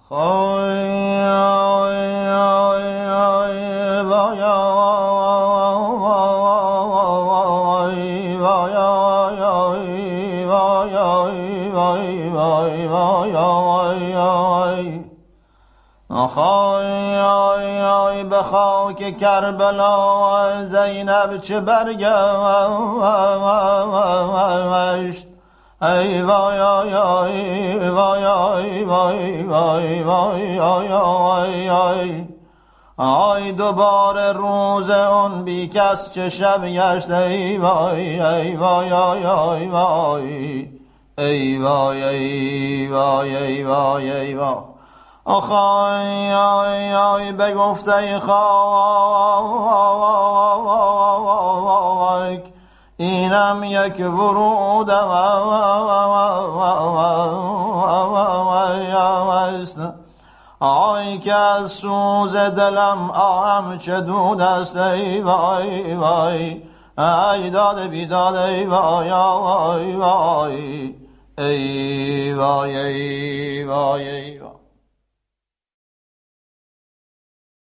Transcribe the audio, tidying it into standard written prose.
به خاک کربلا زینب چه برگشت، ای وای وای وای وای وای وای وای آی دوباره روز اون بی کس چه شب گشت، ای وای ای وای وای وای ای وای ای وای ای وای ای وای آخ آی آی آی بگفته خاک اینم یک ورود است، آی که از سوز دلم آهم چه دود است، ای وای وای ای داد بیداد، ای وای وای وای ای وای ای وای ای وای